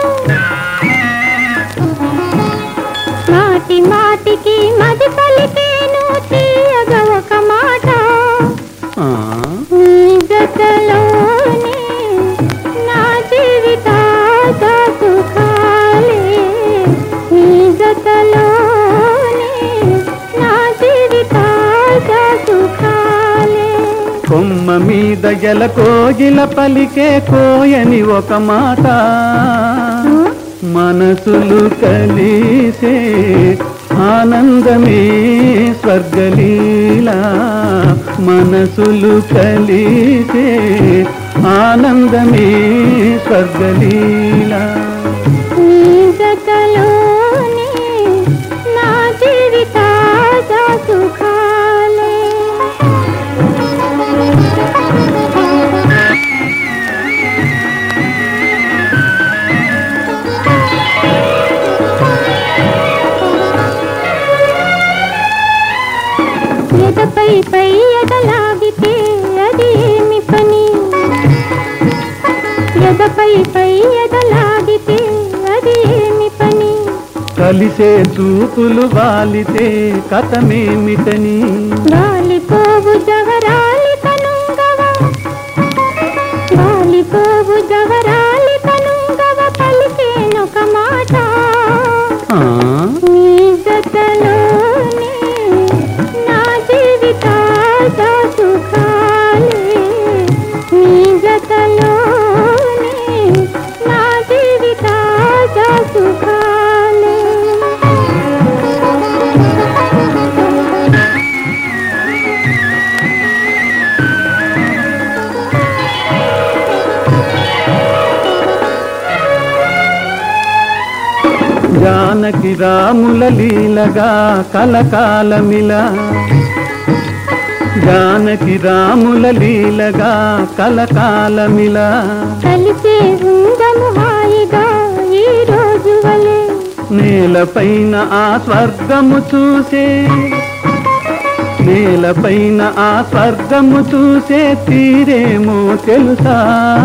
మాటి మాటికి మది పలికేను తీయగా ఒక మాట నీ జతలోనే నా జీవిత సుఖాలే నీ జతలోనే నా జీవిత సుఖాలే కొమ్మ మీద ఎల కోగిల పలికే కోయని ఒక మాట మనసులు కలిసే ఆనందమే స్వర్గలీలా మనసులు కలిసే ఆనందమే స్వర్గలీలా నీ జతలోనే నా జీవిత సుఖాలే ఎదపై పై ఎదలాగితే అది ఏమి పని ఎదపై పై ఎదలాగితే అది ఏమి పని కలిసే చూపులు వాలితే కథమేమిటని వాలిపోవు జవరాలి కనుంగవ వాలిపోవు జవరాలి కనుంగవ పలికేనొక మాట నీ జతలోనే నా జీవిత సుఖాలే నీ జతలోనే నా జీవిత సుఖాలే జానకి రాముల లీలగా కలకాలమిలా జానకి రాముల లీలగా కలకాలమిలా కలిసే ఉందము హాయిగా ఈ రోజు వలె నేలపైన ఆ స్వర్గము చూసే నేలపైన ఆ స్వర్గము చూసే తీరేమో తెలుసా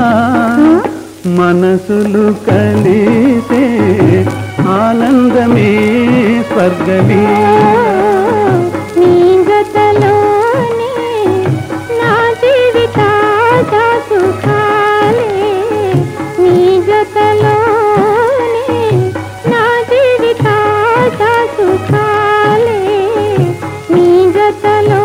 మనసులు కలిసే ఆనందమే స్వర్గలీలా నీ జతలోనే నా జీవిత సుఖాలే నీ జతలోనే నా జీవిత సుఖాలే నీ జతలో